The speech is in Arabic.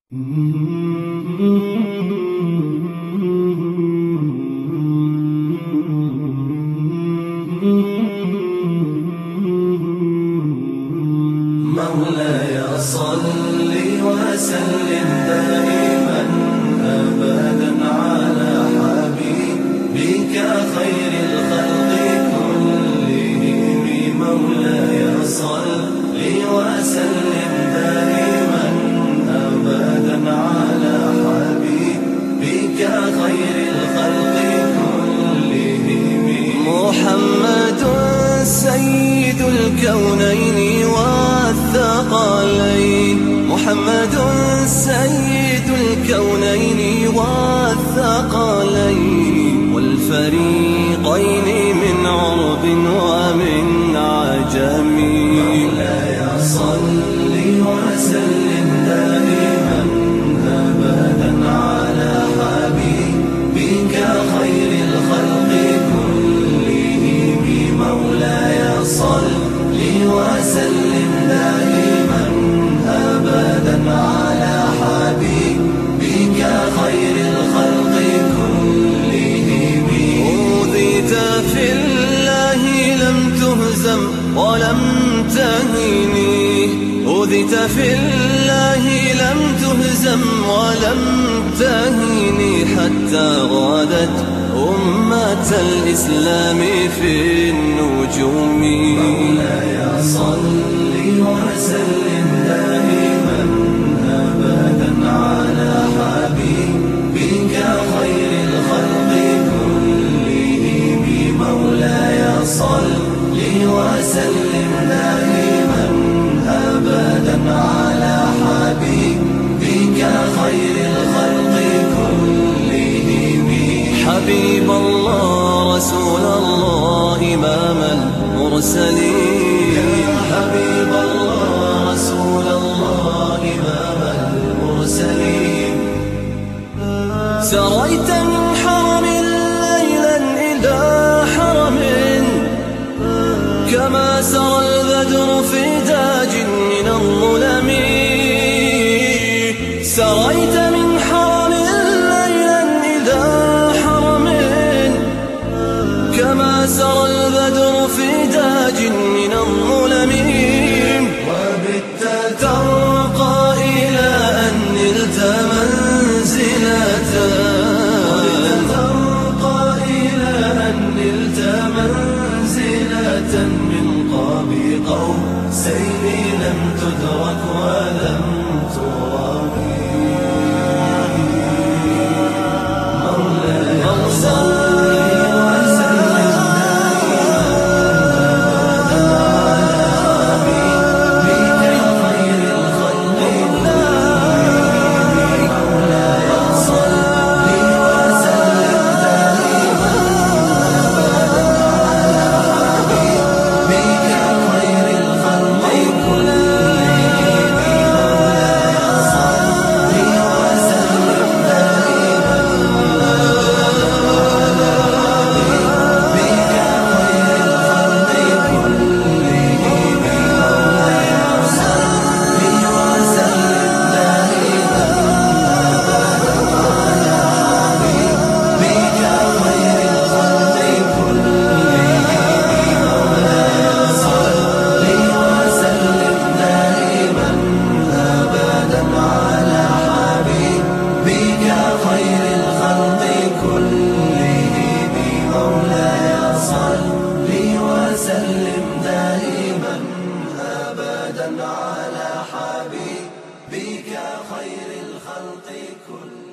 مولاي صل وسلم دائما أبدا على حبيبك خير الخلق كلهم. مولاي صل وسلم دائما أبدا على حبيبك خير الخلق كلهم. محمد سيد الكونين والثقلين، محمد سيد الكونين والثقلين والفريقين من عرب ومن عجم. مولاي صل وسلم دائما أبدا على حبيبك خير الخلق كلهم. مولاي صل وسلم دائما أبدا على حبيبك خير الخلق كلهم. أوذيت في الله لم تهزم ولم تهني، أوذيت في الله لم تهزم ولم تهني حتى غادت أمة الإسلام في النجوم. مولاي صل وسلم دائما أبدا على حبيبك خير الخلق كلهم. مولاي صل وسلم دائما أبدا على حبيبك خير الخلق كلهم. حبيب الله رسول الله إمام المرسلين، حبيب الله رسول الله إمام المرسلين. سريت من حرم ليلا إلى حرم كما سرى البدر في تاج من الظلم. سريت من حرم ليلا إلى حرم كما سرى البدر في تاج من الظلم. وبت ترقى إلى أن نلت منزلة، وبت ترقى إلى أن نلت منزلة من قاب قوسين لم تدرك ولم ترابي. مولاي صل على حبيبك خير الخلق كلهم.